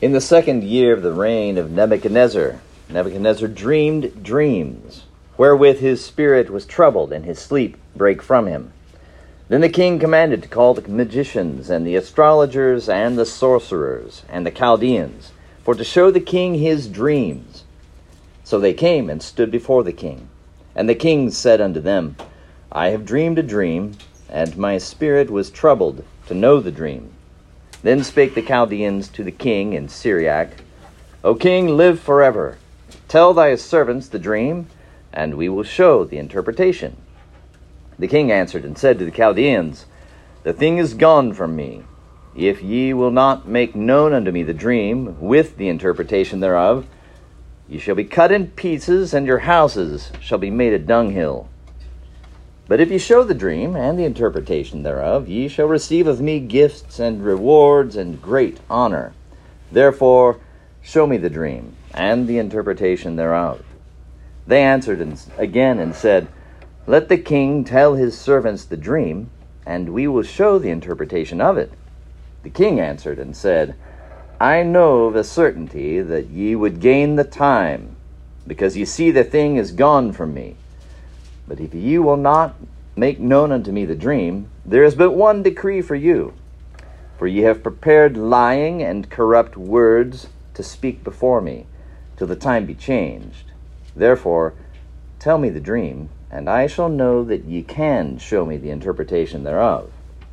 In the 2nd year of the reign of Nebuchadnezzar, Nebuchadnezzar dreamed dreams, wherewith his spirit was troubled, and his sleep brake from him. Then the king commanded to call the magicians, and the astrologers, and the sorcerers, and the Chaldeans, for to show the king his dreams. So they came and stood before the king. And the king said unto them, I have dreamed a dream, and my spirit was troubled to know the dream. Then spake the Chaldeans to the king in Syriac, O king, live forever. Tell thy servants the dream, and we will show the interpretation. The king answered and said to the Chaldeans, The thing is gone from me. If ye will not make known unto me the dream, with the interpretation thereof, ye shall be cut in pieces, and your houses shall be made a dunghill. But if ye show the dream, and the interpretation thereof, ye shall receive of me gifts and rewards and great honor. Therefore show me the dream, and the interpretation thereof. They answered again and said, Let the king tell his servants the dream, and we will show the interpretation of it. The king answered and said, I know of a certainty that ye would gain the time, because ye see the thing is gone from me. But if ye will not make known unto me the dream, there is but one decree for you. For ye have prepared lying and corrupt words to speak before me, till the time be changed. Therefore tell me the dream, and I shall know that ye can show me the interpretation thereof.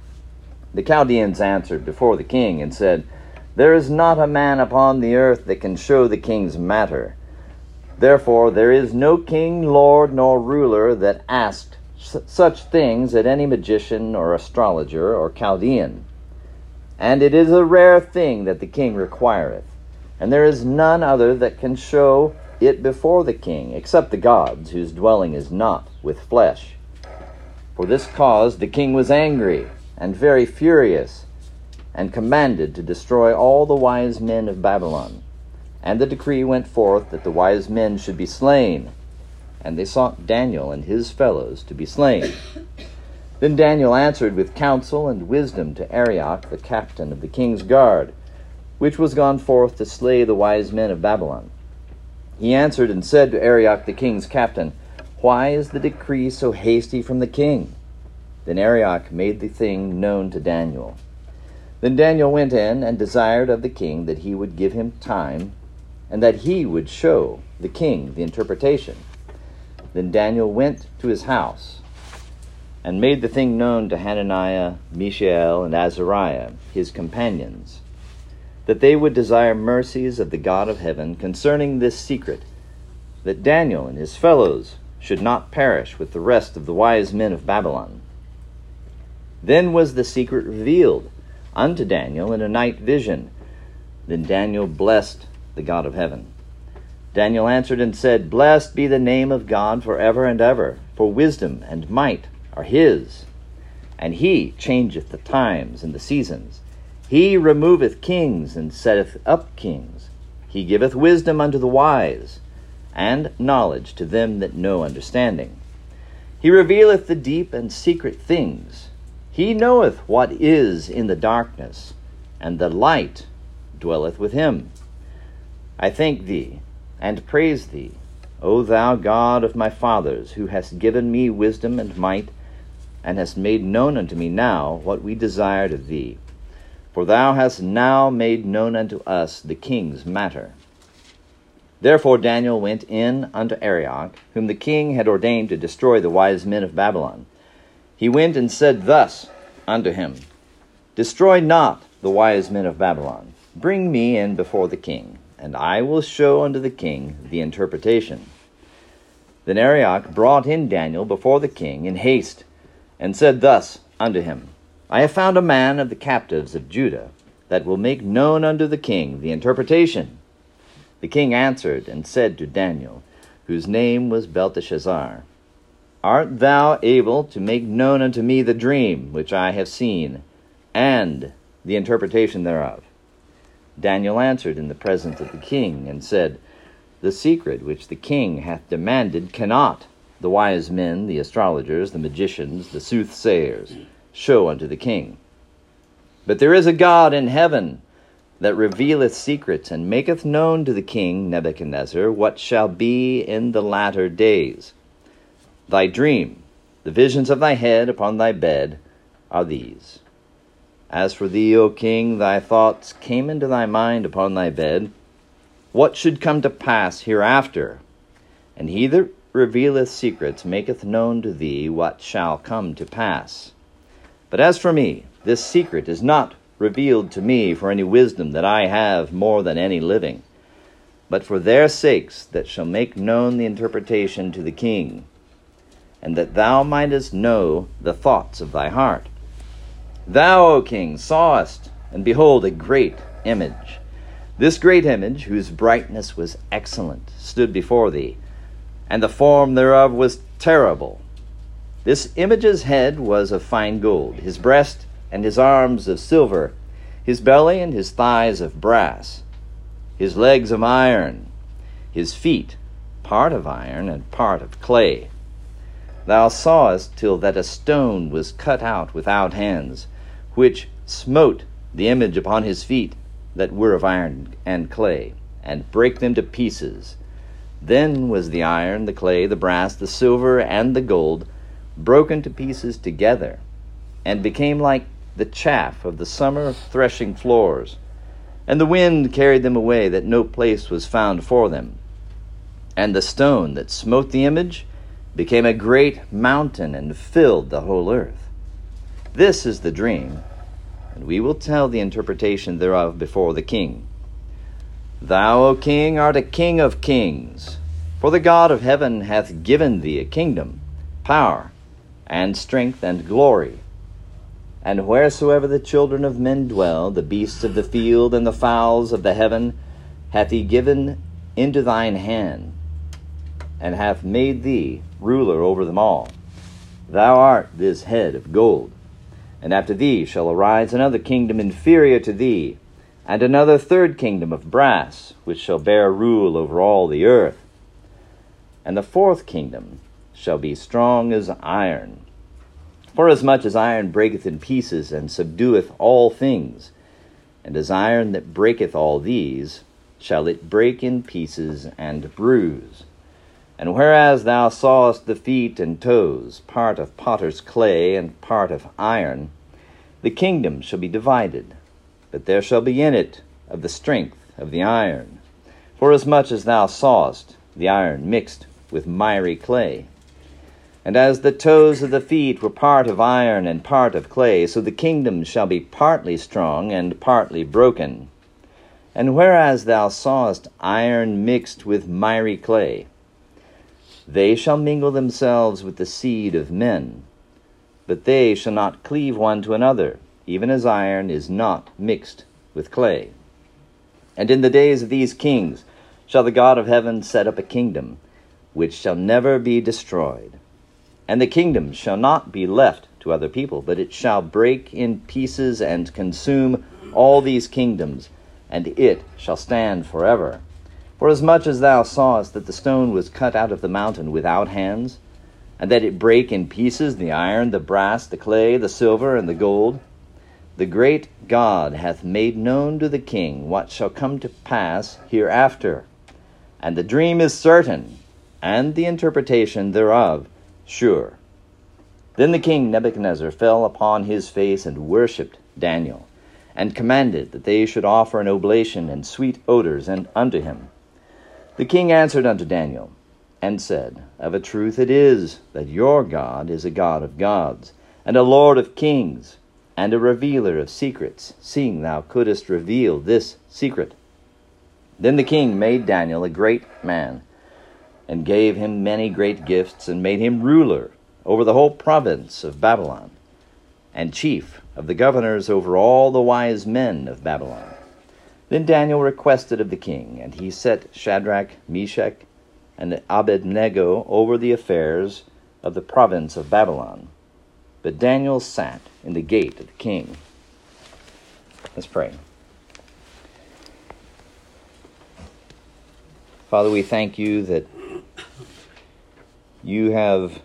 The Chaldeans answered before the king, and said, There is not a man upon the earth that can show the king's matter. Therefore there is no king, lord, nor ruler that asked such things at any magician or astrologer or Chaldean. And it is a rare thing that the king requireth, and there is none other that can show it before the king, except the gods, whose dwelling is not with flesh. For this cause the king was angry, and very furious, and commanded to destroy all the wise men of Babylon. And the decree went forth that the wise men should be slain. And they sought Daniel and his fellows to be slain. Then Daniel answered with counsel and wisdom to Arioch, the captain of the king's guard, which was gone forth to slay the wise men of Babylon. He answered and said to Arioch, the king's captain, Why is the decree so hasty from the king? Then Arioch made the thing known to Daniel. Then Daniel went in and desired of the king that he would give him time, and that he would show the king the interpretation. Then Daniel went to his house, and made the thing known to Hananiah, Mishael, and Azariah, his companions, that they would desire mercies of the God of heaven concerning this secret, that Daniel and his fellows should not perish with the rest of the wise men of Babylon. Then was the secret revealed unto Daniel in a night vision. Then Daniel blessed the God of heaven. Daniel answered and said, Blessed be the name of God forever and ever, for wisdom and might are his. And he changeth the times and the seasons. He removeth kings and setteth up kings. He giveth wisdom unto the wise, and knowledge to them that know understanding. He revealeth the deep and secret things. He knoweth what is in the darkness, and the light dwelleth with him. I thank thee, and praise thee, O thou God of my fathers, who hast given me wisdom and might, and hast made known unto me now what we desired of thee. For thou hast now made known unto us the king's matter. Therefore Daniel went in unto Arioch, whom the king had ordained to destroy the wise men of Babylon. He went and said thus unto him, Destroy not the wise men of Babylon. Bring me in before the king, and I will show unto the king the interpretation. Then Arioch brought in Daniel before the king in haste, and said thus unto him, I have found a man of the captives of Judah, that will make known unto the king the interpretation. The king answered and said to Daniel, whose name was Belteshazzar, Art thou able to make known unto me the dream which I have seen, and the interpretation thereof? Daniel answered in the presence of the king, and said, The secret which the king hath demanded cannot the wise men, the astrologers, the magicians, the soothsayers, show unto the king. But there is a God in heaven, that revealeth secrets, and maketh known to the king Nebuchadnezzar what shall be in the latter days. Thy dream, the visions of thy head upon thy bed, are these. As for thee, O king, thy thoughts came into thy mind upon thy bed, what should come to pass hereafter? And he that revealeth secrets maketh known to thee what shall come to pass. But as for me, this secret is not revealed to me for any wisdom that I have more than any living, but for their sakes that shall make known the interpretation to the king, and that thou mightest know the thoughts of thy heart. Thou, O king, sawest, and behold, a great image. This great image, whose brightness was excellent, stood before thee, and the form thereof was terrible. This image's head was of fine gold, his breast and his arms of silver, his belly and his thighs of brass, his legs of iron, his feet part of iron and part of clay. Thou sawest till that a stone was cut out without hands, which smote the image upon his feet that were of iron and clay, and brake them to pieces. Then was the iron, the clay, the brass, the silver, and the gold broken to pieces together, and became like the chaff of the summer threshing floors. And the wind carried them away, that no place was found for them. And the stone that smote the image became a great mountain, and filled the whole earth. This is the dream, and we will tell the interpretation thereof before the king. Thou, O king, art a king of kings, for the God of heaven hath given thee a kingdom, power, and strength, and glory. And wheresoever the children of men dwell, the beasts of the field and the fowls of the heaven, hath he given into thine hand, and hath made thee ruler over them all. Thou art this head of gold. And after thee shall arise another kingdom inferior to thee, and another third kingdom of brass, which shall bear rule over all the earth. And the fourth kingdom shall be strong as iron. Forasmuch as iron breaketh in pieces, and subdueth all things, and as iron that breaketh all these, shall it break in pieces and bruise. And whereas thou sawest the feet and toes, part of potter's clay and part of iron, the kingdom shall be divided, but there shall be in it of the strength of the iron. Forasmuch as thou sawest the iron mixed with miry clay. And as the toes of the feet were part of iron and part of clay, so the kingdom shall be partly strong and partly broken. And whereas thou sawest iron mixed with miry clay, they shall mingle themselves with the seed of men, but they shall not cleave one to another, even as iron is not mixed with clay. And in the days of these kings shall the God of heaven set up a kingdom, which shall never be destroyed. And the kingdom shall not be left to other people, but it shall break in pieces and consume all these kingdoms, and it shall stand forever. Forasmuch as thou sawest that the stone was cut out of the mountain without hands, and that it brake in pieces the iron, the brass, the clay, the silver, and the gold, the great God hath made known to the king what shall come to pass hereafter. And the dream is certain, and the interpretation thereof sure. Then the king Nebuchadnezzar fell upon his face and worshipped Daniel, and commanded that they should offer an oblation and sweet odors unto him. The king answered unto Daniel, and said, Of a truth it is that your God is a God of gods, and a Lord of kings, and a revealer of secrets, seeing thou couldest reveal this secret. Then the king made Daniel a great man, and gave him many great gifts, and made him ruler over the whole province of Babylon, and chief of the governors over all the wise men of Babylon. Then Daniel requested of the king, and he set Shadrach, Meshach, and Abednego over the affairs of the province of Babylon. But Daniel sat in the gate of the king. Let's pray. Father, we thank you that you have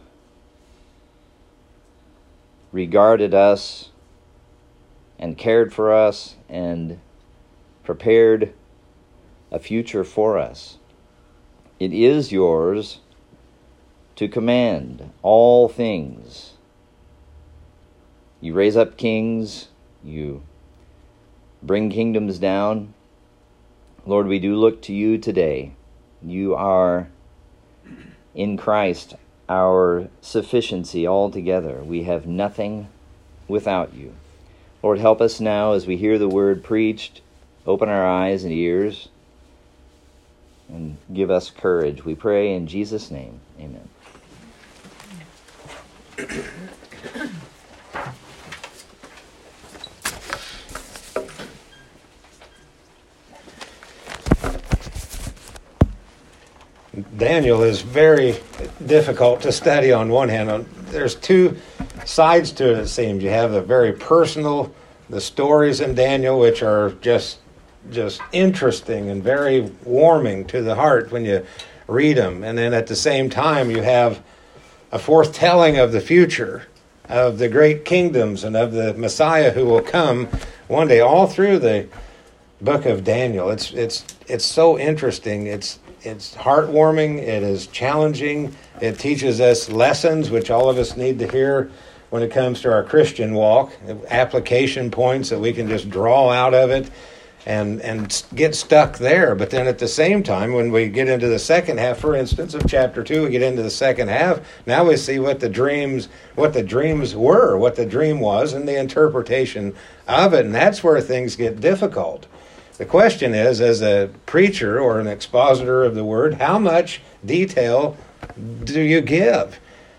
regarded us and cared for us and prepared a future for us. It is yours to command all things. You raise up kings, you bring kingdoms down. Lord, we do look to you today. You are in Christ our sufficiency altogether. We have nothing without you. Lord, help us now as we hear the word preached. Open our eyes and ears and give us courage. We pray in Jesus' name. Amen. Daniel is very difficult to study on one hand. There's two sides to it, it seems. You have the very personal, the stories in Daniel, which are just interesting and very warming to the heart when you read them. And then at the same time, you have a foretelling of the future, of the great kingdoms and of the Messiah who will come one day, all through the book of Daniel. It's so interesting. It's heartwarming. It is challenging. It teaches us lessons which all of us need to hear when it comes to our Christian walk, application points that we can just draw out of it and get stuck there. But then at the same time, when we get into the second half, for instance, of chapter 2, we get into the second half, now we see what the dreams were, what the dream was, and the interpretation of it. And that's where things get difficult. The question is, as a preacher or an expositor of the word, how much detail do you give?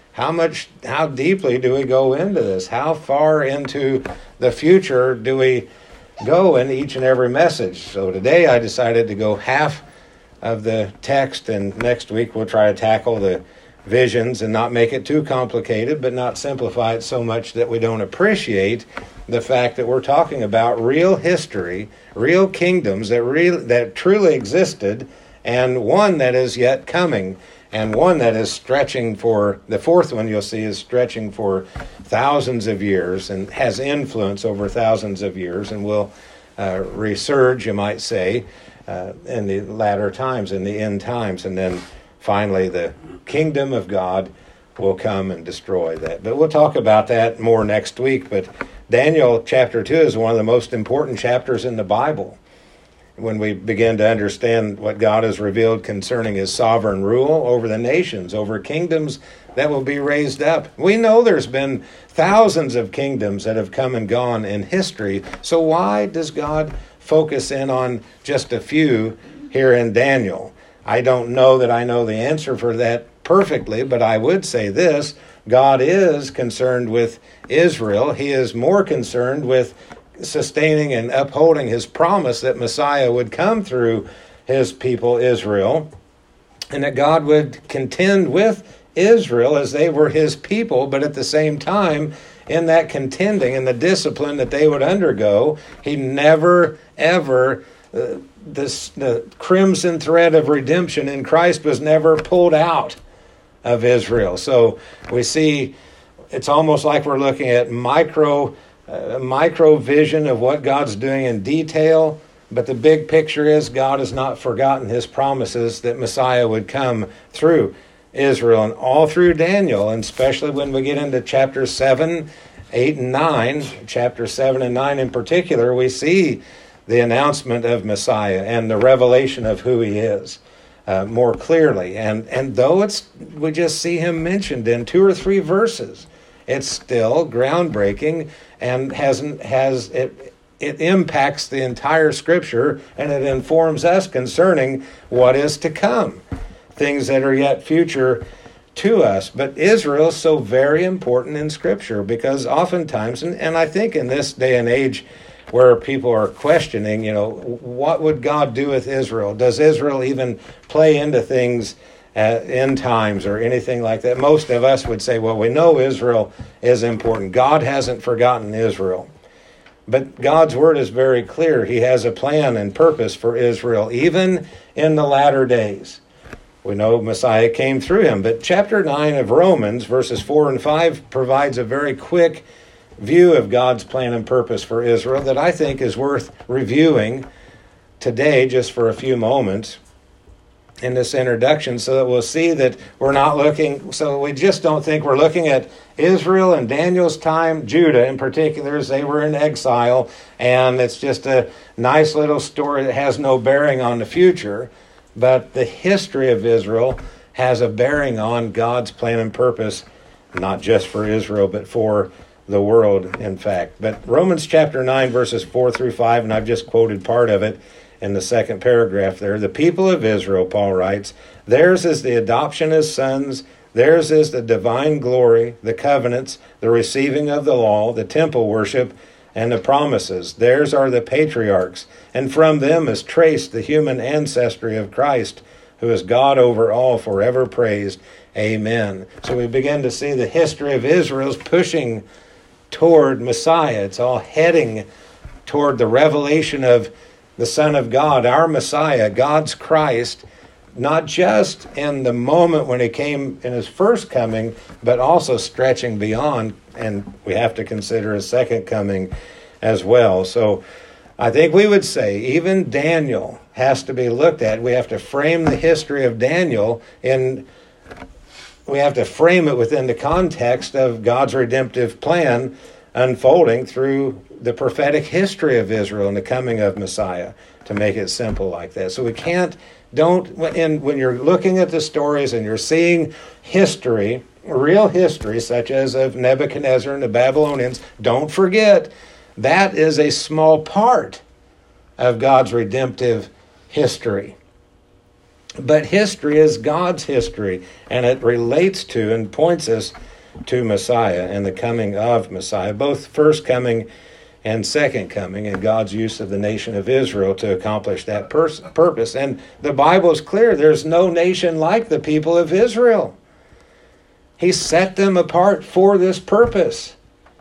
How deeply do we go into this? How far into the future do we go in each and every message? So today I decided to go half of the text, and next week we'll try to tackle the visions and not make it too complicated, but not simplify it so much that we don't appreciate the fact that we're talking about real history, real kingdoms that truly existed, and one that is yet coming, and one that is stretching for, the fourth one you'll see is stretching for thousands of years and has influence over thousands of years and will resurge, you might say, in the latter times, in the end times. And then finally the kingdom of God will come and destroy that. But we'll talk about that more next week. But Daniel chapter 2 is one of the most important chapters in the Bible. When we begin to understand what God has revealed concerning his sovereign rule over the nations, over kingdoms that will be raised up. We know there's been thousands of kingdoms that have come and gone in history. So why does God focus in on just a few here in Daniel? I don't know that I know the answer for that perfectly, but I would say this: God is concerned with Israel. He is more concerned with sustaining and upholding his promise that Messiah would come through his people Israel, and that God would contend with Israel as they were his people, but at the same time, in that contending and the discipline that they would undergo, he never, ever, the crimson thread of redemption in Christ was never pulled out of Israel. So we see it's almost like we're looking at micro vision of what God's doing in detail, but the big picture is God has not forgotten his promises that Messiah would come through Israel. And all through Daniel, and especially when we get into chapters 7, 8, and 9, chapter 7 and 9 in particular, we see the announcement of Messiah and the revelation of who he is more clearly. And though we just see him mentioned in 2 or 3 verses, it's still groundbreaking and it impacts the entire Scripture, and it informs us concerning what is to come, things that are yet future to us. But Israel is so very important in Scripture because oftentimes, and I think in this day and age where people are questioning, what would God do with Israel? Does Israel even play into things end times or anything like that? Most of us would say, well, we know Israel is important. God hasn't forgotten Israel. But God's word is very clear. He has a plan and purpose for Israel, even in the latter days. We know Messiah came through him. But chapter 9 of Romans, verses 4 and 5, provides a very quick view of God's plan and purpose for Israel that I think is worth reviewing today just for a few moments in this introduction so that we'll see that we're not looking, so we just don't think we're looking at Israel in Daniel's time, Judah in particular, as they were in exile, and it's just a nice little story that has no bearing on the future. But the history of Israel has a bearing on God's plan and purpose, not just for Israel, but for the world, in fact. But Romans chapter 9, verses 4 through 5, and I've just quoted part of it in the second paragraph there. The people of Israel, Paul writes, theirs is the adoption as sons, theirs is the divine glory, the covenants, the receiving of the law, the temple worship, and the promises. Theirs are the patriarchs, and from them is traced the human ancestry of Christ, who is God over all, forever praised. Amen. So we begin to see the history of Israel's pushing toward Messiah. It's all heading toward the revelation of the Son of God, our Messiah, God's Christ, not just in the moment when he came in his first coming, but also stretching beyond, and we have to consider his second coming as well. So I think we would say even Daniel has to be looked at. We have to frame the history of Daniel we have to frame it within the context of God's redemptive plan unfolding through the prophetic history of Israel and the coming of Messiah, to make it simple like that. So we when you're looking at the stories and you're seeing history, real history, such as of Nebuchadnezzar and the Babylonians, don't forget that is a small part of God's redemptive history. But history is God's history, and it relates to and points us to Messiah and the coming of Messiah, both first coming and second coming, and God's use of the nation of Israel to accomplish that purpose. And the Bible is clear. There's no nation like the people of Israel. He set them apart for this purpose.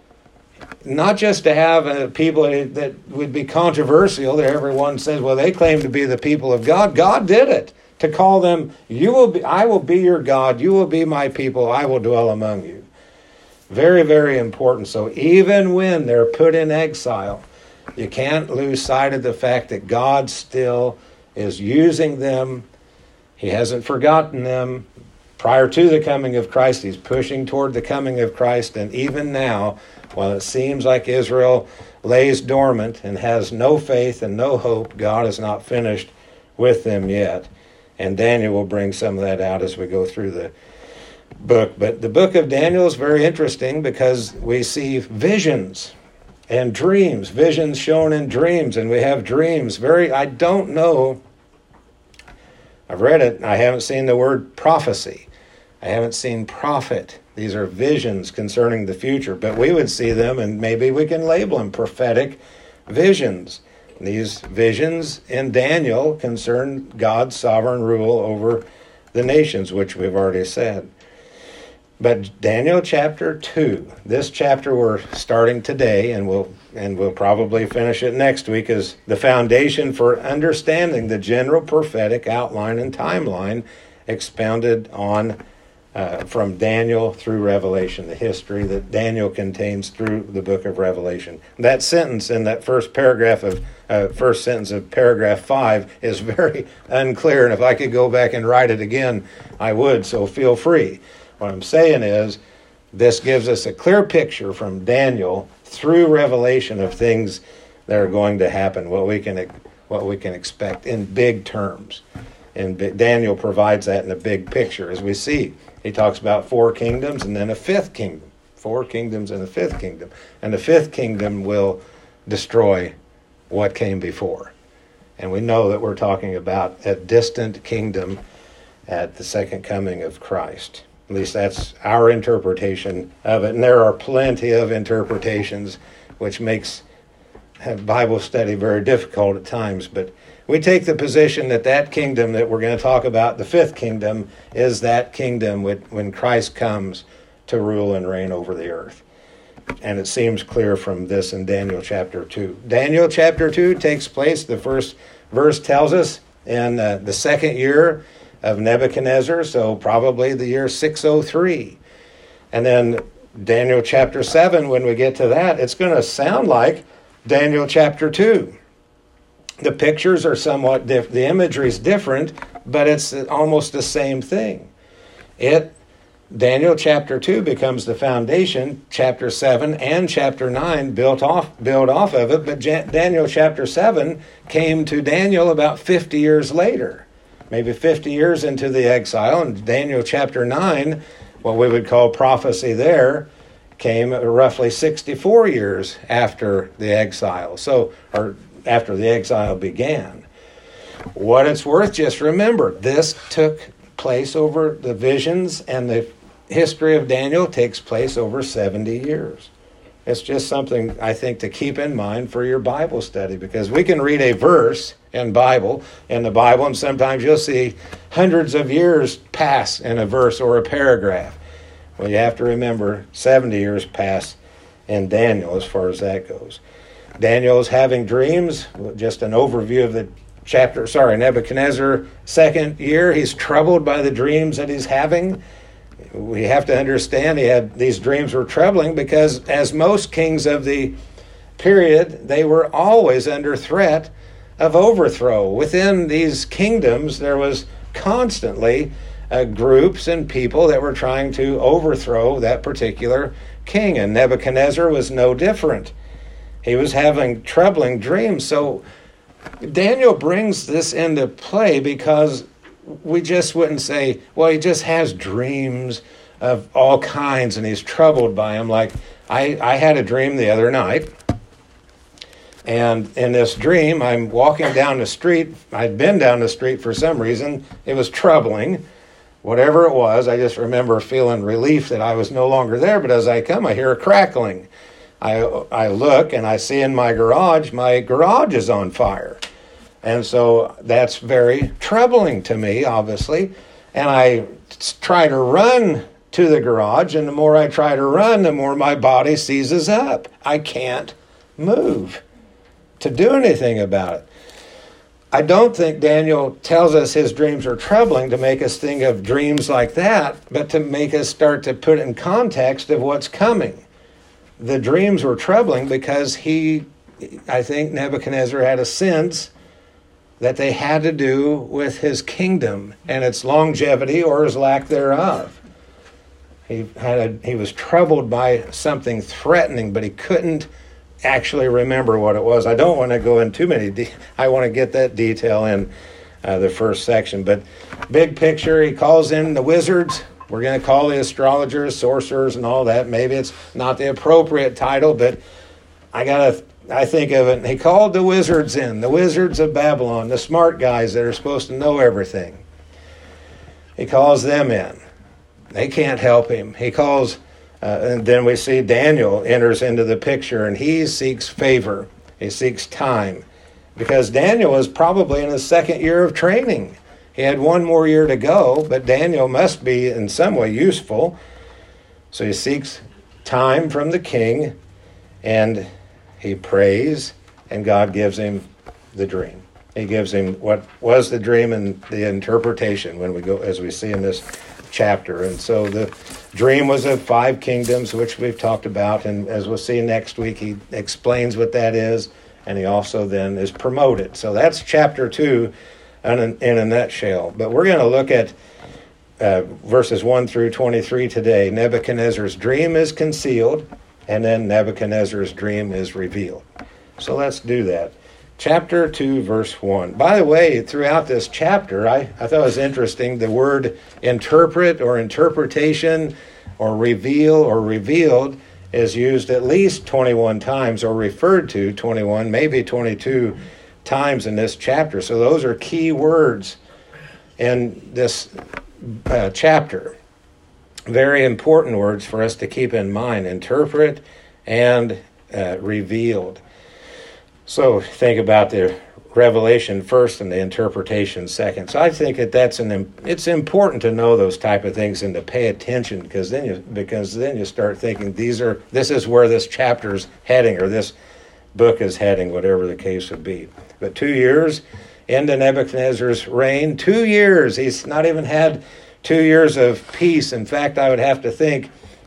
Not just to have people that would be controversial, that everyone says, well, they claim to be the people of God. God did it. To call them, I will be your God, you will be my people, I will dwell among you. Very, very important. So even when they're put in exile, you can't lose sight of the fact that God still is using them. He hasn't forgotten them. Prior to the coming of Christ, he's pushing toward the coming of Christ. And even now, while it seems like Israel lays dormant and has no faith and no hope, God is not finished with them yet. And Daniel will bring some of that out as we go through the book. But the book of Daniel is very interesting because we see visions and dreams, visions shown in dreams, and we have dreams. I don't know, I've read it, I haven't seen the word prophecy. I haven't seen prophet. These are visions concerning the future, but we would see them, and maybe we can label them prophetic visions. These visions in Daniel concern God's sovereign rule over the nations, which we've already said. But Daniel chapter 2, this chapter we're starting today, and we'll probably finish it next week, is the foundation for understanding the general prophetic outline and timeline expounded on from Daniel through Revelation, the history that Daniel contains through the book of Revelation. That sentence in that first sentence of paragraph 5 is very unclear, and if I could go back and write it again, I would, so feel free. What I'm saying is, this gives us a clear picture from Daniel through Revelation of things that are going to happen, what we can expect in big terms. And Daniel provides that in a big picture, as we see. He talks about 4 kingdoms and then a 5th kingdom. 4 kingdoms and a 5th kingdom. And the 5th kingdom will destroy what came before. And we know that we're talking about a distant kingdom at the second coming of Christ. At least that's our interpretation of it. And there are plenty of interpretations, which makes Bible study very difficult at times. But we take the position that kingdom that we're going to talk about, the 5th kingdom, is that kingdom when Christ comes to rule and reign over the earth. And it seems clear from this in Daniel chapter 2. Daniel chapter 2 takes place, the first verse tells us, in the second year of Nebuchadnezzar, so probably the year 603. And then Daniel chapter 7, when we get to that, it's going to sound like Daniel chapter 2. The pictures are somewhat different. The imagery is different, but it's almost the same thing. Daniel chapter 2 becomes the foundation. Chapter 7 and chapter 9 build off of it, but Daniel chapter 7 came to Daniel about 50 years later, maybe 50 years into the exile, and Daniel chapter 9, what we would call prophecy there, came roughly 64 years after the exile, or after the exile began. What it's worth, just remember, this took place over the visions, and the history of Daniel takes place over 70 years. It's just something, I think, to keep in mind for your Bible study, because we can read a verse in the Bible, and sometimes you'll see hundreds of years pass in a verse or a paragraph. Well, you have to remember 70 years pass in Daniel as far as that goes. Daniel is having dreams. Just an overview of the chapter. Nebuchadnezzar, second year, he's troubled by the dreams that he's having. We have to understand these dreams were troubling because, as most kings of the period, they were always under threat of overthrow. Within these kingdoms, there was constantly groups and people that were trying to overthrow that particular king, and Nebuchadnezzar was no different. He was having troubling dreams. So Daniel brings this into play because we just wouldn't say, well, he just has dreams of all kinds and he's troubled by them. Like I had a dream the other night, and in this dream, I'm walking down the street. I'd been down the street for some reason. It was troubling. Whatever it was, I just remember feeling relief that I was no longer there. But as I come, I hear a crackling. I look and I see in my garage is on fire. And so that's very troubling to me, obviously. And I try to run to the garage, and the more I try to run, the more my body seizes up. I can't move to do anything about it. I don't think Daniel tells us his dreams are troubling to make us think of dreams like that, but to make us start to put in context of what's coming. The dreams were troubling because I think Nebuchadnezzar had a sense that they had to do with his kingdom and its longevity or his lack thereof. He was troubled by something threatening, but he couldn't actually remember what it was. I don't want to go in too many I want to get that detail in the first section. But big picture, he calls in the wizards. We're going to call the astrologers, sorcerers, and all that. Maybe it's not the appropriate title, but I think of it. He called the wizards in, the wizards of Babylon, the smart guys that are supposed to know everything. He calls them in. They can't help him. He calls, and then we see Daniel enters into the picture, and he seeks favor. He seeks time, because Daniel is probably in his second year of training. He had one more year to go, but Daniel must be in some way useful. So he seeks time from the king, and he prays, and God gives him the dream. He gives him what was the dream and the interpretation as we see in this chapter. And so the dream was of 5 kingdoms, which we've talked about, and as we'll see next week, he explains what that is, and he also then is promoted. So that's chapter 2 in a nutshell. But we're going to look at verses 1 through 23 today. Nebuchadnezzar's dream is concealed, and then Nebuchadnezzar's dream is revealed. So let's do that. Chapter 2, verse 1. By the way, throughout this chapter, I thought it was interesting, the word interpret or interpretation or reveal or revealed is used at least 21 times, or referred to 21, maybe 22 times in this chapter. So those are key words in this chapter. Very important words for us to keep in mind: interpret and revealed. So think about the revelation first and the interpretation second. So I think it's important to know those type of things and to pay attention, because then you start thinking this is where this chapter's heading, or this book is heading, whatever the case would be. But 2 years into Nebuchadnezzar's reign, 2 years, he's not even had 2 years of peace. In fact, I would have to think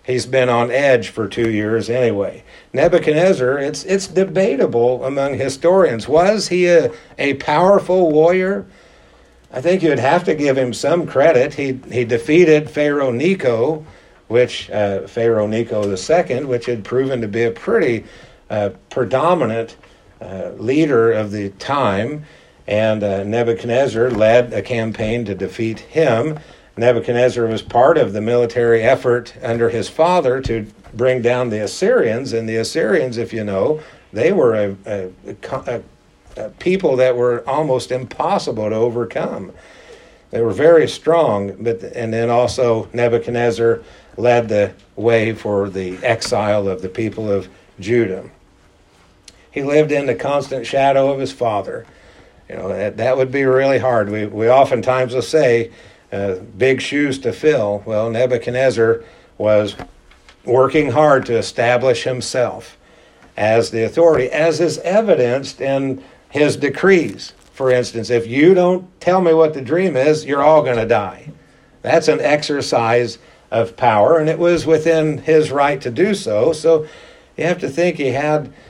he's been on edge for 2 years anyway. Nebuchadnezzar, it's debatable among historians. Was he a powerful warrior? I think you'd have to give him some credit. He defeated Pharaoh Necho, Pharaoh Necho II, which had proven to be a pretty predominant leader of the time, and Nebuchadnezzar led a campaign to defeat him. Nebuchadnezzar was part of the military effort under his father to bring down the Assyrians, and the Assyrians, if you know, they were a people that were almost impossible to overcome. They were very strong, and then also Nebuchadnezzar led the way for the exile of the people of Judah. He lived in the constant shadow of his father. You know, that would be really hard. We oftentimes will say, big shoes to fill. Well, Nebuchadnezzar was working hard to establish himself as the authority, as is evidenced in his decrees. For instance, if you don't tell me what the dream is, you're all going to die. That's an exercise of power, and it was within his right to do so. So you have to think he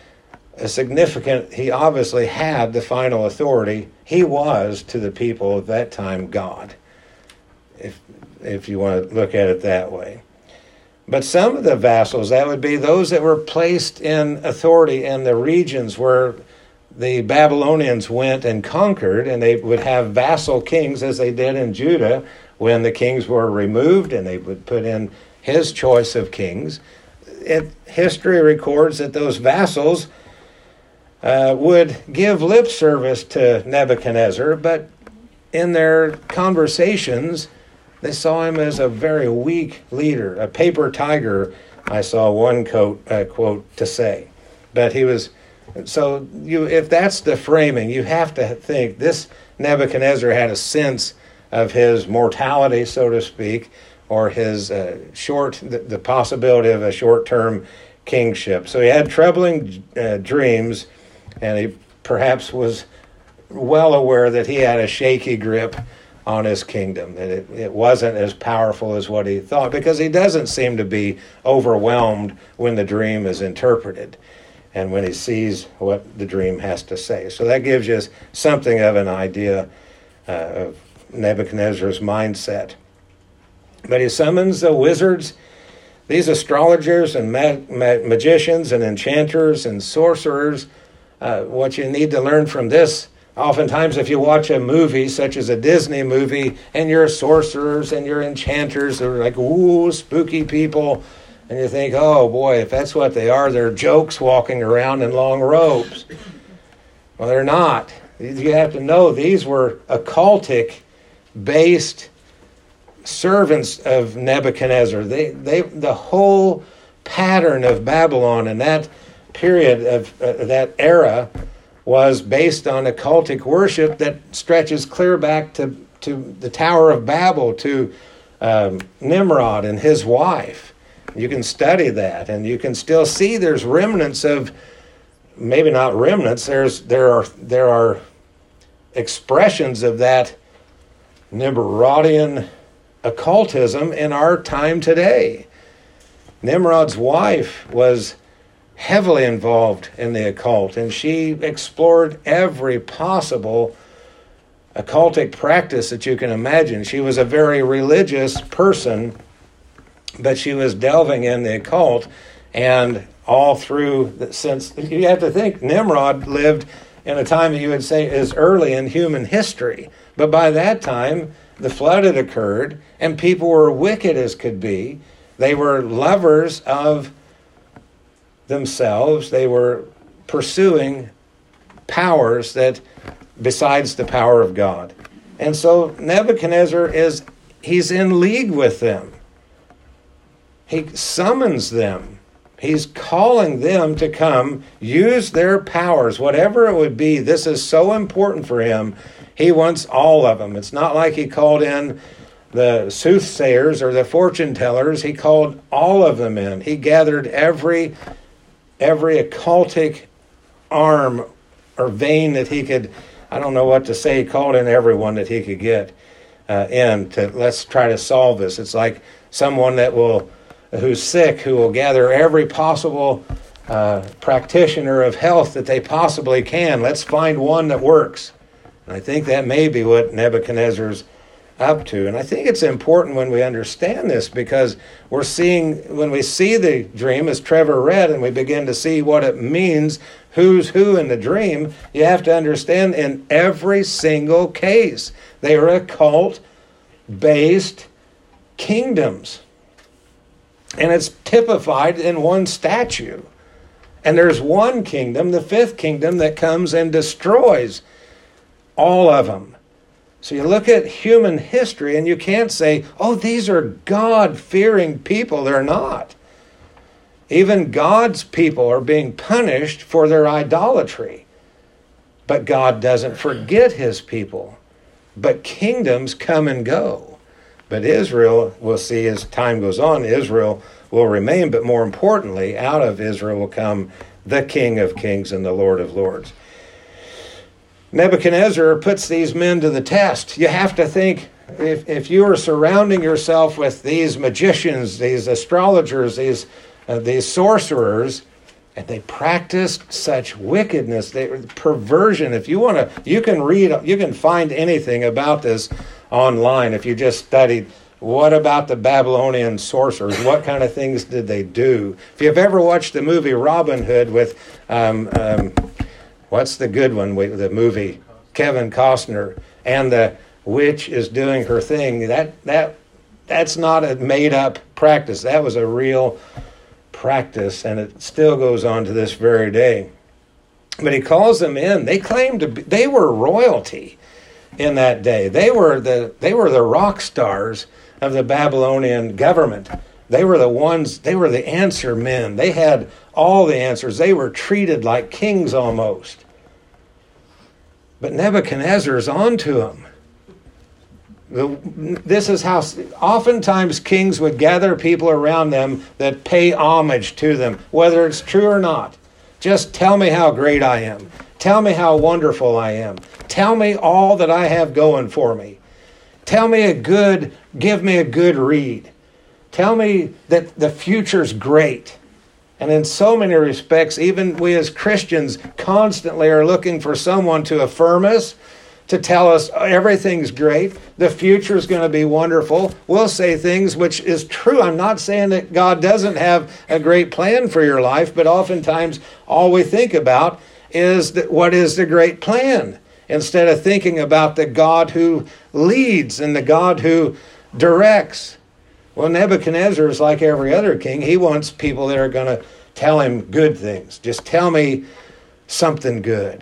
obviously had the final authority. He was, to the people of that time, God, if you want to look at it that way. But some of the vassals, that would be those that were placed in authority in the regions where the Babylonians went and conquered, and they would have vassal kings as they did in Judah when the kings were removed, and they would put in his choice of kings. History records that those vassals would give lip service to Nebuchadnezzar, but in their conversations, they saw him as a very weak leader, a paper tiger, I saw one quote to say. But he was, if that's the framing, you have to think this Nebuchadnezzar had a sense of his mortality, so to speak, or his the possibility of a short-term kingship. So he had troubling dreams, and he perhaps was well aware that he had a shaky grip on his kingdom, that it wasn't as powerful as what he thought, because he doesn't seem to be overwhelmed when the dream is interpreted and when he sees what the dream has to say. So that gives you something of an idea of Nebuchadnezzar's mindset. But he summons the wizards, these astrologers and magicians and enchanters and sorcerers. What you need to learn from this, oftentimes if you watch a movie such as a Disney movie and you're sorcerers and you're enchanters, they're like, ooh, spooky people, and you think, oh boy, if that's what they are, they're jokes walking around in long robes. Well, they're not. You have to know these were occultic-based servants of Nebuchadnezzar. The whole pattern of Babylon and that period of that era was based on occultic worship that stretches clear back to the Tower of Babel, to Nimrod and his wife. You can study that, and you can still see there's remnants of, maybe not remnants, there are expressions of that Nimrodian occultism in our time today. Nimrod's wife was heavily involved in the occult, and she explored every possible occultic practice that you can imagine. She was a very religious person, but she was delving in the occult, and all through, since you have to think, Nimrod lived in a time that you would say is early in human history. But by that time, the flood had occurred, and people were wicked as could be. They were lovers of themselves. They were pursuing powers that, besides the power of God. And so Nebuchadnezzar he's in league with them. He summons them. He's calling them to come use their powers, whatever it would be. This is so important for him. He wants all of them. It's not like he called in the soothsayers or the fortune tellers. He called all of them in. He gathered every occultic arm or vein that he could, I don't know what to say, he called in everyone that he could get in to, let's try to solve this. It's like someone that will who's sick, who will gather every possible practitioner of health that they possibly can. Let's find one that works. And I think that may be what Nebuchadnezzar's up to. And I think it's important when we understand this, because when we see the dream, as Trevor read, and we begin to see what it means, who's who in the dream, you have to understand in every single case, they are occult-based kingdoms. And it's typified in one statue. And there's one kingdom, the fifth kingdom, that comes and destroys all of them. So you look at human history and you can't say, oh, these are God-fearing people. They're not. Even God's people are being punished for their idolatry. But God doesn't forget his people. But kingdoms come and go. But Israel, we'll see as time goes on, Israel will remain. But more importantly, out of Israel will come the King of Kings and the Lord of Lords. Nebuchadnezzar puts these men to the test. You have to think, if you are surrounding yourself with these magicians, these astrologers, these sorcerers, and they practiced such wickedness, perversion. If you want to, you can find anything about this online. If you just studied, what about the Babylonian sorcerers? What kind of things did they do? If you've ever watched the movie Robin Hood with what's the good one? The movie, Kevin Costner, and the witch is doing her thing. That's not a made-up practice. That was a real practice, and it still goes on to this very day. But he calls them in. They claimed they were royalty in that day. They were the rock stars of the Babylonian government. They were the answer men. They had all the answers. They were treated like kings almost. But Nebuchadnezzar's on to them. This is how oftentimes kings would gather people around them that pay homage to them, whether it's true or not. Just tell me how great I am. Tell me how wonderful I am. Tell me all that I have going for me. Give me a good read. Tell me that the future's great. And in so many respects, even we as Christians constantly are looking for someone to affirm us, to tell us everything's great, the future's going to be wonderful. We'll say things which is true. I'm not saying that God doesn't have a great plan for your life, but oftentimes all we think about is what is the great plan, instead of thinking about the God who leads and the God who directs. Well, Nebuchadnezzar is like every other king. He wants people that are going to tell him good things. Just tell me something good.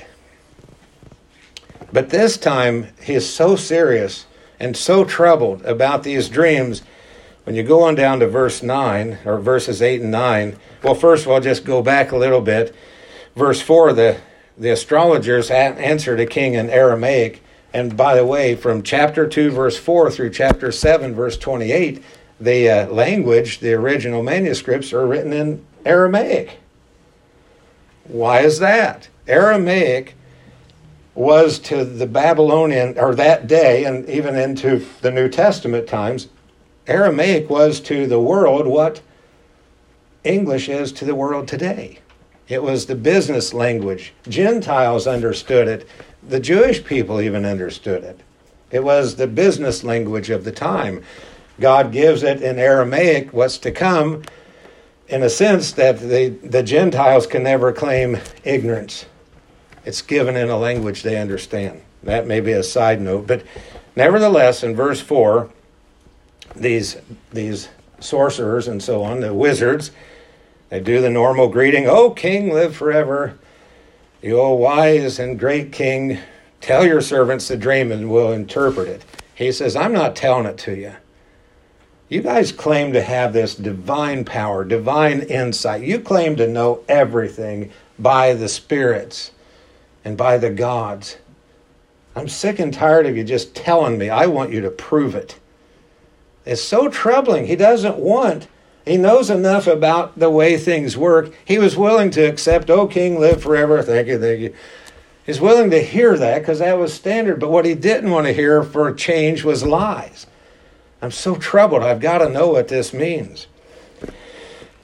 But this time, he is so serious and so troubled about these dreams. When you go on down to verse 9, or verses 8 and 9, well, first of all, just go back a little bit. Verse 4, the astrologers answered the king in Aramaic. And by the way, from chapter 2, verse 4 through chapter 7, verse 28, the language, the original manuscripts are written in Aramaic. Why is that? Aramaic was to the Babylonian, or that day, and even into the New Testament times, Aramaic was to the world what English is to the world today. It was the business language. Gentiles understood it. The Jewish people even understood it. It was the business language of the time. God gives it in Aramaic, what's to come, in a sense that the Gentiles can never claim ignorance. It's given in a language they understand. That may be a side note. But nevertheless, in verse 4, these sorcerers and so on, the wizards, they do the normal greeting. "O king, live forever. You, O wise and great king, tell your servants the dream and we'll interpret it." He says, I'm not telling it to you. You guys claim to have this divine power, divine insight. You claim to know everything by the spirits and by the gods. I'm sick and tired of you just telling me. I want you to prove it. It's so troubling. He knows enough about the way things work. He was willing to accept, "O king, live forever." Thank you. He's willing to hear that because that was standard. But what he didn't want to hear for a change was lies. I'm so troubled. I've got to know what this means.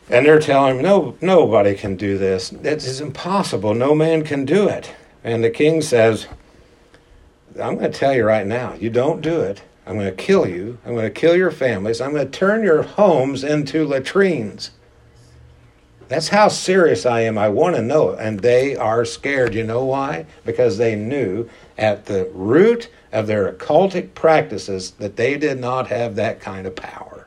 And they're telling him, no, nobody can do this. It is impossible. No man can do it. And the king says, I'm going to tell you right now, you don't do it. I'm going to kill you. I'm going to kill your families. I'm going to turn your homes into latrines. That's how serious I am. I want to know it. And they are scared. You know why? Because they knew at the root of their occultic practices that they did not have that kind of power.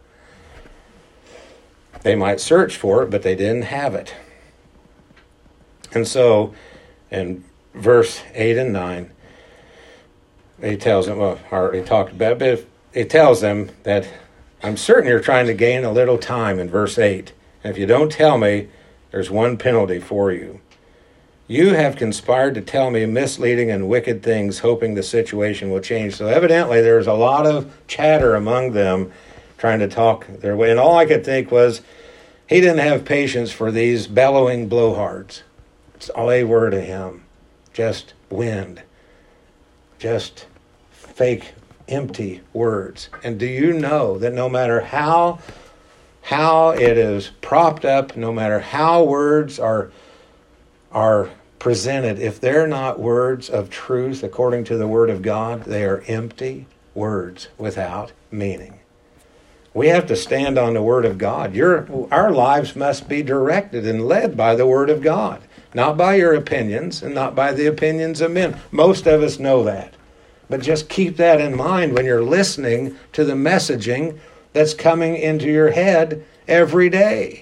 They might search for it, but they didn't have it. And so, in verse 8 and 9, he tells them, well, I already talked about it, but he tells them that I'm certain you're trying to gain a little time in verse 8. And if you don't tell me, there's one penalty for you. You have conspired to tell me misleading and wicked things, hoping the situation will change. So evidently there's a lot of chatter among them trying to talk their way. And all I could think was, he didn't have patience for these bellowing blowhards. It's all they were to him. Just wind. Just fake, empty words. And do you know that no matter how it is propped up, no matter how words are presented, if they're not words of truth according to the Word of God, they are empty words without meaning. We have to stand on the Word of God. Our lives must be directed and led by the Word of God, not by your opinions and not by the opinions of men. Most of us know that. But just keep that in mind when you're listening to the messaging that's coming into your head every day.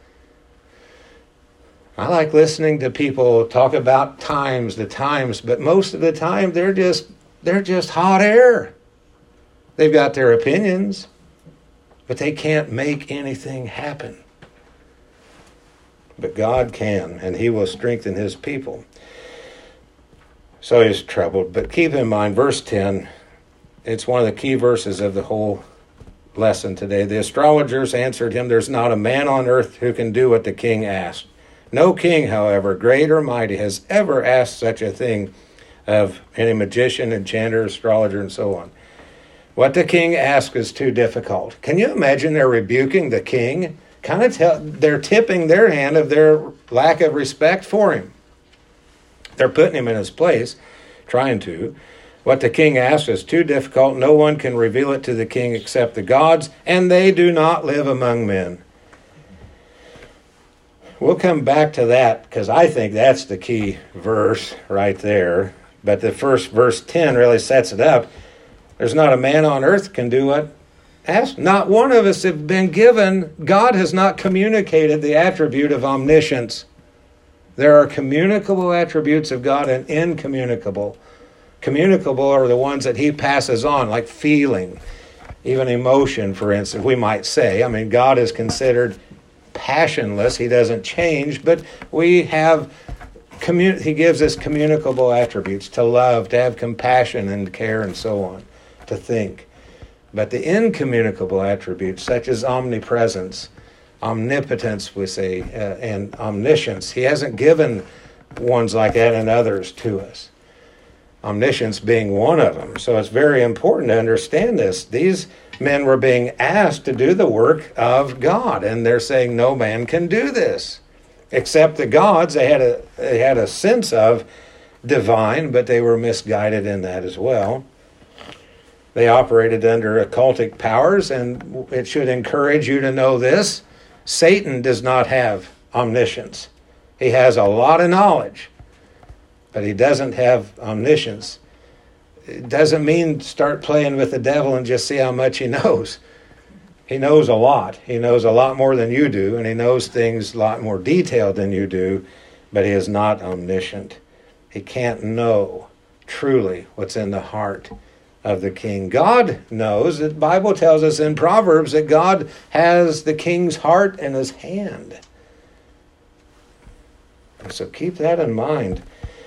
I like listening to people talk about the times, but most of the time they're just hot air. They've got their opinions, but they can't make anything happen. But God can, and He will strengthen His people. So he's troubled. But keep in mind, verse 10, it's one of the key verses of the whole lesson today. The astrologers answered him, there's not a man on earth who can do what the king asked. No king, however, great or mighty, has ever asked such a thing of any magician, enchanter, astrologer, and so on. What the king asked is too difficult. Can you imagine they're rebuking the king? They're tipping their hand of their lack of respect for him. They're putting him in his place, trying to. What the king asks is too difficult. No one can reveal it to the king except the gods, and they do not live among men. We'll come back to that because I think that's the key verse right there. But the first verse 10 really sets it up. There's not a man on earth can do what asked. Not one of us have been given. God has not communicated the attribute of omniscience. There are communicable attributes of God and incommunicable. Communicable are the ones that He passes on, like feeling, even emotion, for instance, we might say. I mean, God is considered passionless. He doesn't change, but He gives us communicable attributes, to love, to have compassion and care and so on, to think. But the incommunicable attributes, such as omnipresence, omnipotence, we say, and omniscience, He hasn't given ones like that and others to us. Omniscience being one of them. So it's very important to understand this. These men were being asked to do the work of God, and they're saying no man can do this except the gods. They had a sense of divine, but they were misguided in that as well. They operated under occultic powers, and it should encourage you to know this. Satan does not have omniscience. He has a lot of knowledge, but he doesn't have omniscience. It doesn't mean start playing with the devil and just see how much he knows. He knows a lot. He knows a lot more than you do, and he knows things a lot more detailed than you do, but he is not omniscient. He can't know truly what's in the heart of the king. God knows. The Bible tells us in Proverbs that God has the king's heart in His hand. So keep that in mind.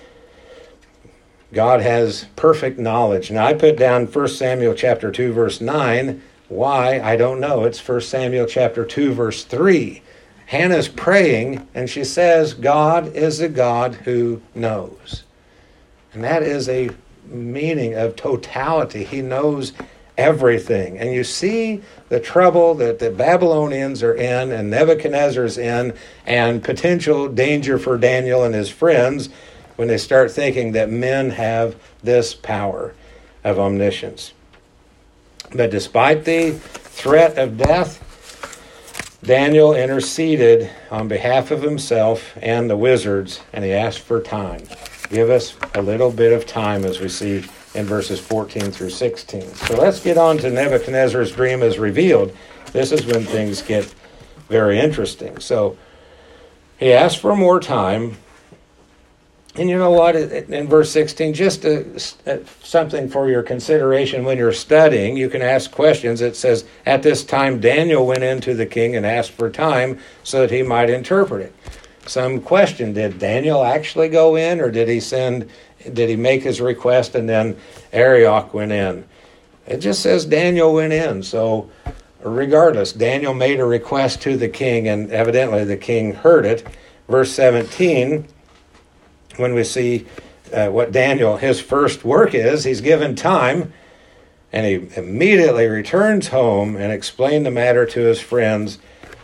God has perfect knowledge. Now I put down 1 Samuel chapter 2 verse 9. Why? I don't know. It's 1 Samuel chapter 2 verse 3. Hannah's praying and she says, God is a God who knows. And that is a meaning of totality. He knows everything. And you see the trouble that the Babylonians are in and Nebuchadnezzar's in, and potential danger for Daniel and his friends when they start thinking that men have this power of omniscience. But despite the threat of death, Daniel interceded on behalf of himself and the wizards, and he asked for time. Give us a little bit of time, as we see in verses 14 through 16. So let's get on to Nebuchadnezzar's dream as revealed. This is when things get very interesting. So he asked for more time. And you know what? In verse 16, just something for your consideration when you're studying, you can ask questions. It says, at this time Daniel went into the king and asked for time so that he might interpret it. Some question, did Daniel actually go in, or did he make his request and then Arioch went in? It just says Daniel went in. So regardless, Daniel made a request to the king, and evidently the king heard it. Verse 17, when we see what Daniel, his first work is, he's given time, and he immediately returns home and explained the matter to his friends.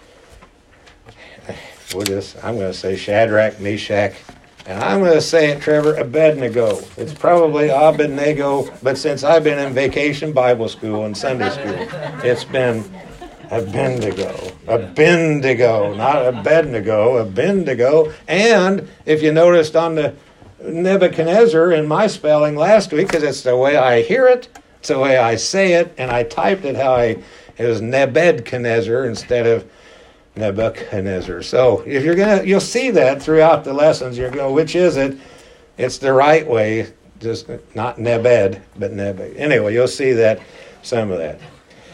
I'm going to say Shadrach, Meshach, and I'm going to say it, Trevor, Abednego. It's probably Abednego, but since I've been in vacation Bible school and Sunday school, it's been Abednego, not Abednego, Abednego. And if you noticed on the Nebuchadnezzar in my spelling last week, because it's the way I hear it, it's the way I say it, and I typed it it was Nebuchadnezzar instead of Nebuchadnezzar. So if you'll see that throughout the lessons. You're going, which is it? It's the right way, just not Nebed, but Nebed. Anyway, you'll see that, some of that.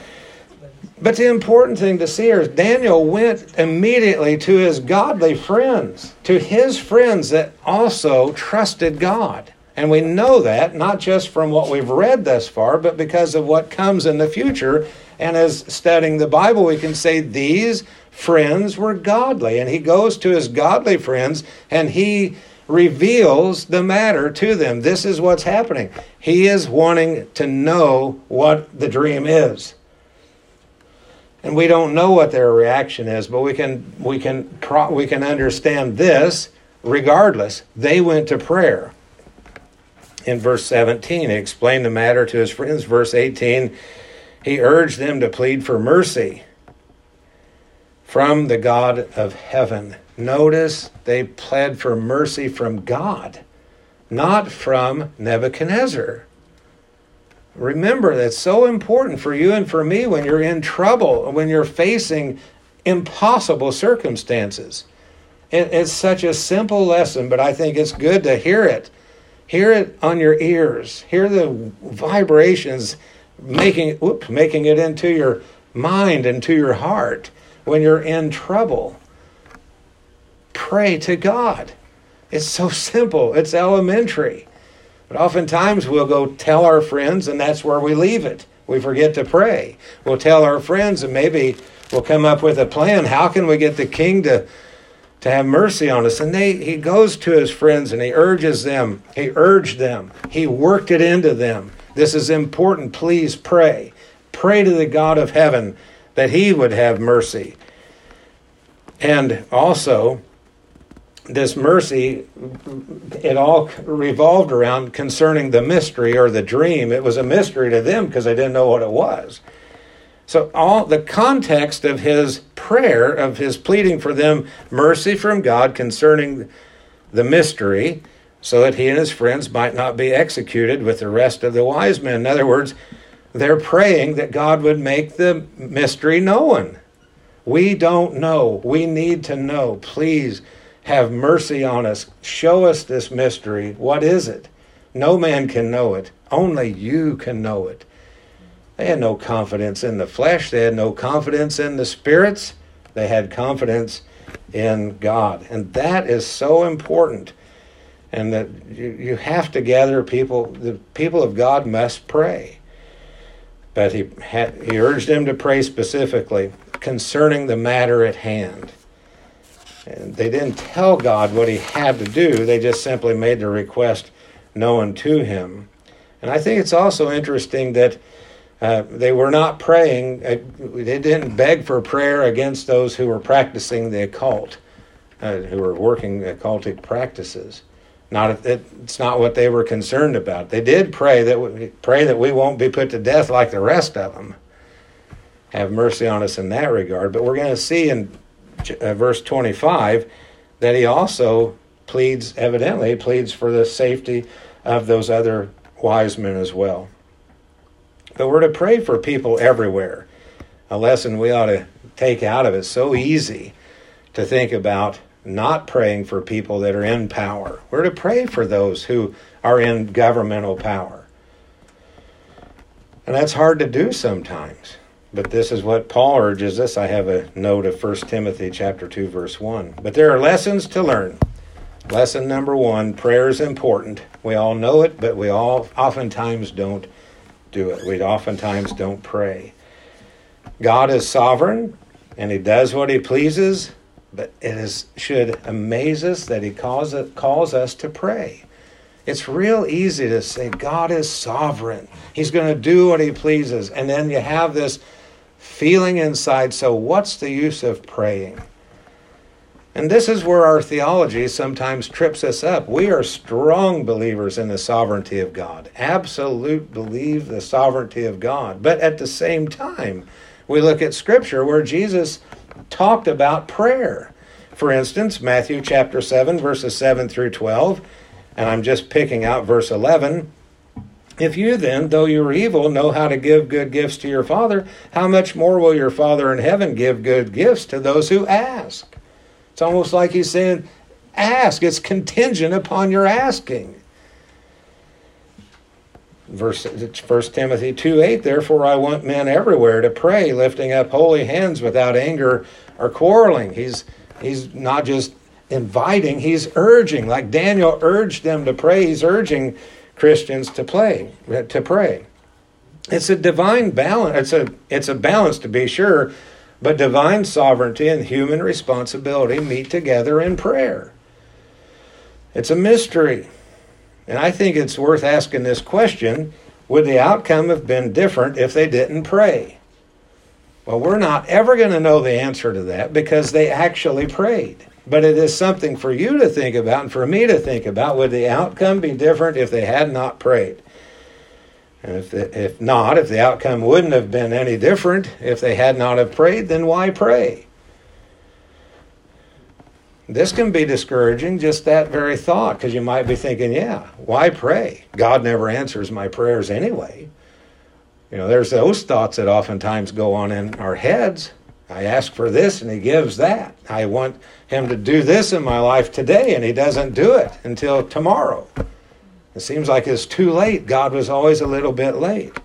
But the important thing to see here is Daniel went immediately to his godly friends, to his friends that also trusted God. And we know that not just from what we've read thus far, but because of what comes in the future. And as studying the Bible, we can say these friends were godly. And he goes to his godly friends and he reveals the matter to them. This is what's happening. He is wanting to know what the dream is. And we don't know what their reaction is, but we can understand this regardless. They went to prayer. In verse 17, he explained the matter to his friends. Verse 18, he urged them to plead for mercy from the God of heaven. Notice they pled for mercy from God, not from Nebuchadnezzar. Remember, that's so important for you and for me when you're in trouble, when you're facing impossible circumstances. It's such a simple lesson, but I think it's good to hear it. Hear it on your ears. Hear the vibrations making it into your mind and to your heart when you're in trouble. Pray to God. It's so simple. It's elementary. But oftentimes we'll go tell our friends, and that's where we leave it. We forget to pray. We'll tell our friends, and maybe we'll come up with a plan. How can we get the king to have mercy on us? And he goes to his friends and he urges them. He urged them. He worked it into them. This is important. Please pray. Pray to the God of heaven that he would have mercy. And also, this mercy, it all revolved around concerning the mystery or the dream. It was a mystery to them because they didn't know what it was. So all the context of his prayer, of his pleading for them mercy from God concerning the mystery, so that he and his friends might not be executed with the rest of the wise men. In other words, they're praying that God would make the mystery known. We don't know. We need to know. Please have mercy on us. Show us this mystery. What is it? No man can know it. Only you can know it. They had no confidence in the flesh. They had no confidence in the spirits. They had confidence in God. And that is so important. And that you have to gather people. The people of God must pray. But he urged them to pray specifically concerning the matter at hand. And they didn't tell God what he had to do. They just simply made the request known to him. And I think it's also interesting that They were not praying. They didn't beg for prayer against those who were practicing the occult, who were working occultic practices. It's not what they were concerned about. They did pray that we won't be put to death like the rest of them. Have mercy on us in that regard. But we're going to see in verse 25 that he also evidently pleads for the safety of those other wise men as well. But we're to pray for people everywhere. A lesson we ought to take out of it. So easy to think about not praying for people that are in power. We're to pray for those who are in governmental power. And that's hard to do sometimes. But this is what Paul urges us. I have a note of 1 Timothy chapter 2, verse 1. But there are lessons to learn. Lesson number 1, prayer is important. We all know it, but we all oftentimes don't do it. We oftentimes don't pray. God is sovereign, and he does what he pleases, but should amaze us that he calls us to pray. It's real easy to say, God is sovereign. He's going to do what he pleases. And then you have this feeling inside, so what's the use of praying? And this is where our theology sometimes trips us up. We are strong believers in the sovereignty of God. Absolute believe the sovereignty of God. But at the same time, we look at Scripture where Jesus talked about prayer. For instance, Matthew chapter 7, verses 7 through 12, and I'm just picking out verse 11. If you then, though you are evil, know how to give good gifts to your Father, how much more will your Father in heaven give good gifts to those who ask? It's almost like he's saying, ask. It's contingent upon your asking. 1 Timothy 2:8, therefore I want men everywhere to pray, lifting up holy hands without anger or quarreling. He's not just inviting, he's urging. Like Daniel urged them to pray, he's urging Christians to pray. It's a divine balance. It's a balance, to be sure, but divine sovereignty and human responsibility meet together in prayer. It's a mystery. And I think it's worth asking this question, would the outcome have been different if they didn't pray? Well, we're not ever going to know the answer to that because they actually prayed. But it is something for you to think about and for me to think about. Would the outcome be different if they had not prayed? And if the outcome wouldn't have been any different if they had not have prayed, then why pray? This can be discouraging, just that very thought, because you might be thinking, yeah, why pray? God never answers my prayers anyway. There's those thoughts that oftentimes go on in our heads. I ask for this and he gives that. I want him to do this in my life today and he doesn't do it until tomorrow. It seems like it's too late. God was always a little bit late.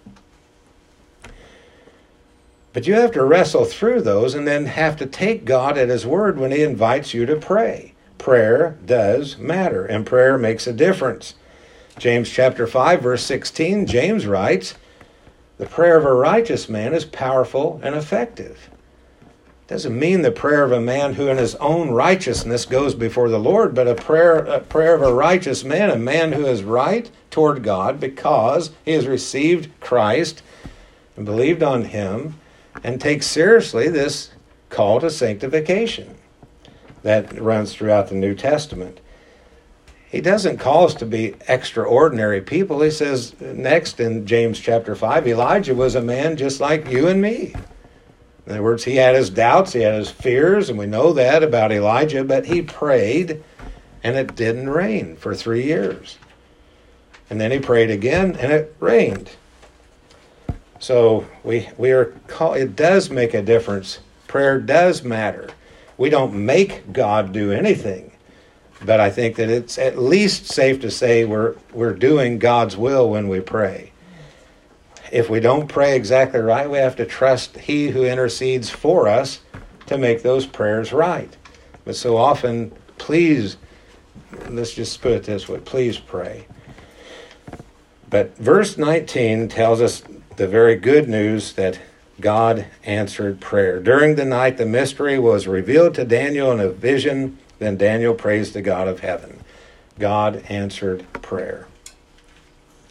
But you have to wrestle through those and then have to take God at his word when he invites you to pray. Prayer does matter, and prayer makes a difference. James chapter 5, verse 16, James writes, the prayer of a righteous man is powerful and effective. Doesn't mean the prayer of a man who in his own righteousness goes before the Lord, but a prayer of a righteous man, a man who is right toward God because he has received Christ and believed on him and takes seriously this call to sanctification that runs throughout the New Testament. He doesn't call us to be extraordinary people. He says next in James chapter 5, Elijah was a man just like you and me. In other words, he had his doubts, he had his fears, and we know that about Elijah, but he prayed, and it didn't rain for 3 years. And then he prayed again, and it rained. So we are called. It does make a difference. Prayer does matter. We don't make God do anything, but I think that it's at least safe to say we're doing God's will when we pray. If we don't pray exactly right, we have to trust he who intercedes for us to make those prayers right. But so often, please, let's just put it this way, please pray. But verse 19 tells us the very good news that God answered prayer. During the night, the mystery was revealed to Daniel in a vision. Then Daniel praised the God of heaven. God answered prayer.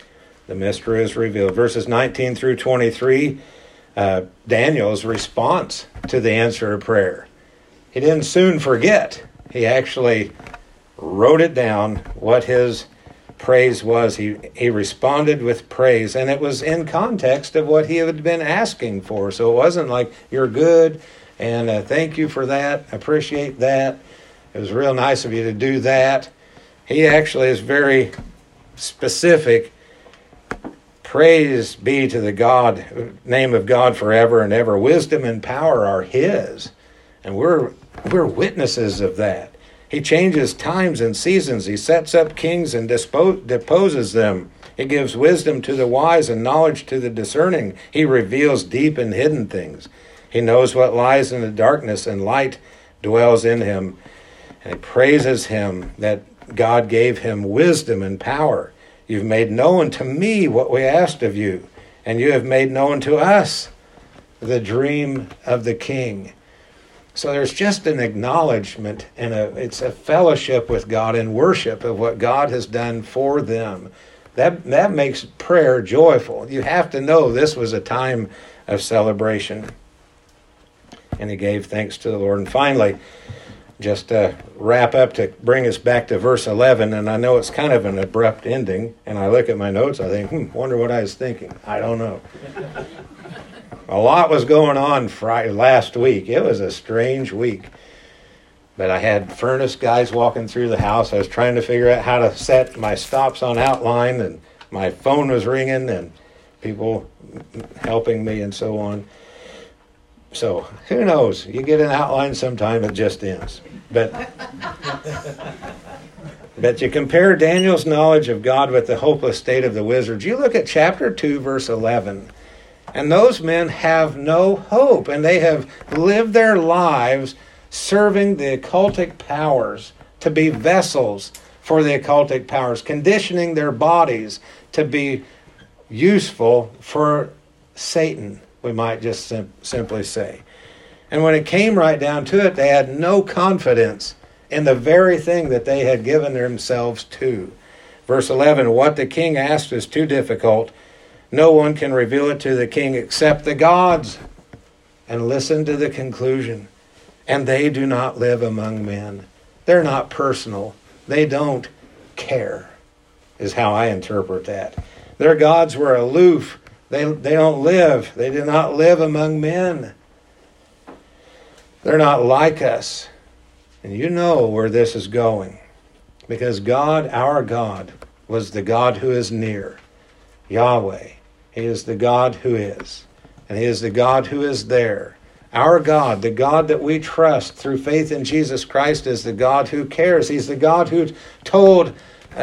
The mystery is revealed. Verses 19 through 23, Daniel's response to the answer to prayer. He didn't soon forget. He actually wrote it down, what his praise was. He responded with praise, and it was in context of what he had been asking for. So it wasn't like, you're good, and thank you for that, appreciate that. It was real nice of you to do that. He actually is very specific. Praise be to the name of God forever and ever. Wisdom and power are his, and we're witnesses of that. He changes times and seasons. He sets up kings and deposes them. He gives wisdom to the wise and knowledge to the discerning. He reveals deep and hidden things. He knows what lies in the darkness, and light dwells in him. And he praises him that God gave him wisdom and power. You've made known to me what we asked of you, and you have made known to us the dream of the king. So there's just an acknowledgement, and it's a fellowship with God and worship of what God has done for them. That makes prayer joyful. You have to know this was a time of celebration. And he gave thanks to the Lord. And finally, just to wrap up, to bring us back to verse 11, and I know it's kind of an abrupt ending, and I look at my notes, I think, wonder what I was thinking. I don't know. A lot was going on last week. It was a strange week. But I had furnace guys walking through the house. I was trying to figure out how to set my stops on outline, and my phone was ringing, and people helping me and so on. So, who knows? You get an outline sometime, it just ends. But you compare Daniel's knowledge of God with the hopeless state of the wizards. You look at chapter 2, verse 11. And those men have no hope, and they have lived their lives serving the occultic powers, to be vessels for the occultic powers, conditioning their bodies to be useful for Satan, we might just simply say. And when it came right down to it, they had no confidence in the very thing that they had given themselves to. Verse 11, what the king asked is too difficult. No one can reveal it to the king except the gods. And listen to the conclusion. And they do not live among men. They're not personal. They don't care, is how I interpret that. Their gods were aloof. They don't live. They do not live among men. They're not like us. And you know where this is going. Because God, our God, was the God who is near. Yahweh. He is the God who is. And He is the God who is there. Our God, the God that we trust through faith in Jesus Christ, is the God who cares. He's the God who told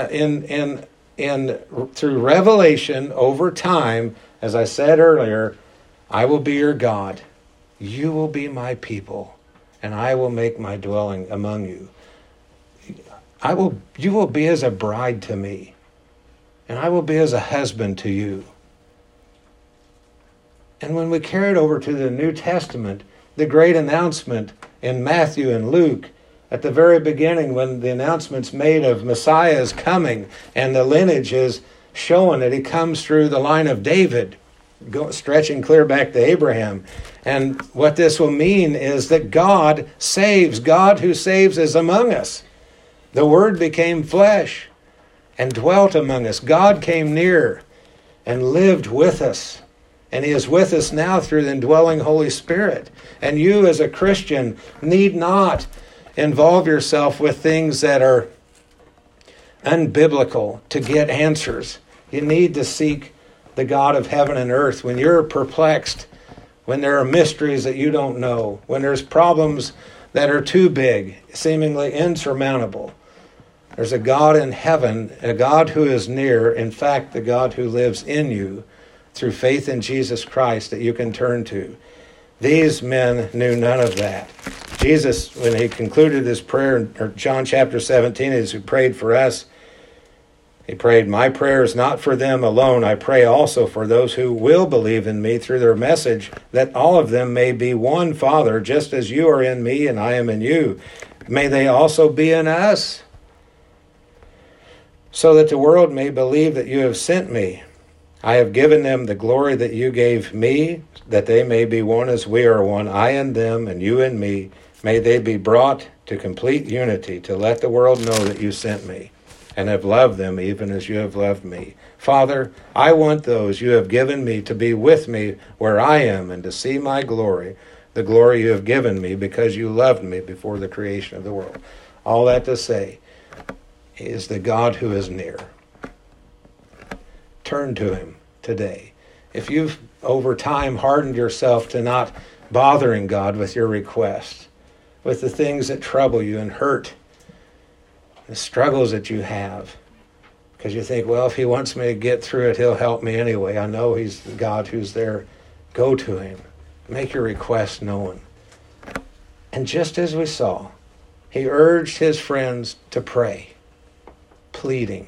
through revelation over time, as I said earlier, I will be your God. You will be my people, and I will make my dwelling among you. You will be as a bride to me, and I will be as a husband to you. And when we carry it over to the New Testament, the great announcement in Matthew and Luke, at the very beginning when the announcement's made of Messiah's coming, and the lineage is showing that he comes through the line of David, stretching clear back to Abraham. And what this will mean is that God saves. God who saves is among us. The Word became flesh and dwelt among us. God came near and lived with us. And He is with us now through the indwelling Holy Spirit. And you as a Christian need not involve yourself with things that are unbiblical to get answers. You need to seek the God of heaven and earth. When you're perplexed, when there are mysteries that you don't know, when there's problems that are too big, seemingly insurmountable, there's a God in heaven, a God who is near, in fact, the God who lives in you through faith in Jesus Christ that you can turn to. These men knew none of that. Jesus, when He concluded His prayer in John chapter 17, as He prayed for us, He prayed, my prayer is not for them alone. I pray also for those who will believe in me through their message, that all of them may be one, Father, just as you are in me and I am in you. May they also be in us, so that the world may believe that you have sent me. I have given them the glory that you gave me, that they may be one as we are one, I and them and you and me. May they be brought to complete unity, to let the world know that you sent me and have loved them even as you have loved me. Father, I want those you have given me to be with me where I am and to see my glory, the glory you have given me because you loved me before the creation of the world. All that to say, He is the God who is near. Turn to Him today. If you've over time hardened yourself to not bothering God with your requests, with the things that trouble you and hurt, the struggles that you have, because you think, well, if He wants me to get through it, He'll help me anyway. I know He's the God who's there. Go to Him. Make your request known. And just as we saw, He urged His friends to pray, pleading.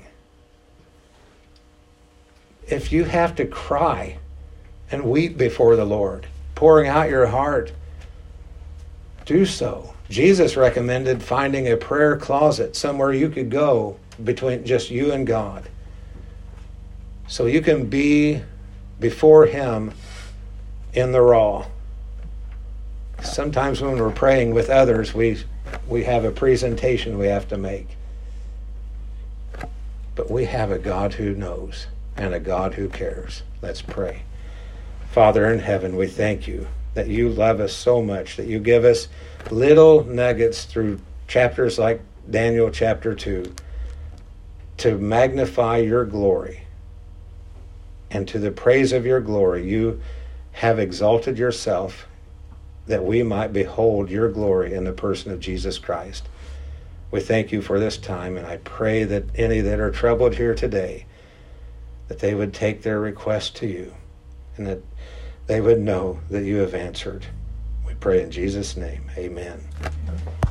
If you have to cry and weep before the Lord, pouring out your heart, do so. Jesus recommended finding a prayer closet, somewhere you could go between just you and God, so you can be before Him in the raw. Sometimes when we're praying with others, we have a presentation we have to make. But we have a God who knows and a God who cares. Let's pray. Father in heaven, we thank you that you love us so much, that you give us little nuggets through chapters like Daniel chapter 2 to magnify your glory. And to the praise of your glory, you have exalted yourself that we might behold your glory in the person of Jesus Christ. We thank you for this time, and I pray that any that are troubled here today, that they would take their request to you, and that they would know that you have answered. We pray in Jesus' name. Amen.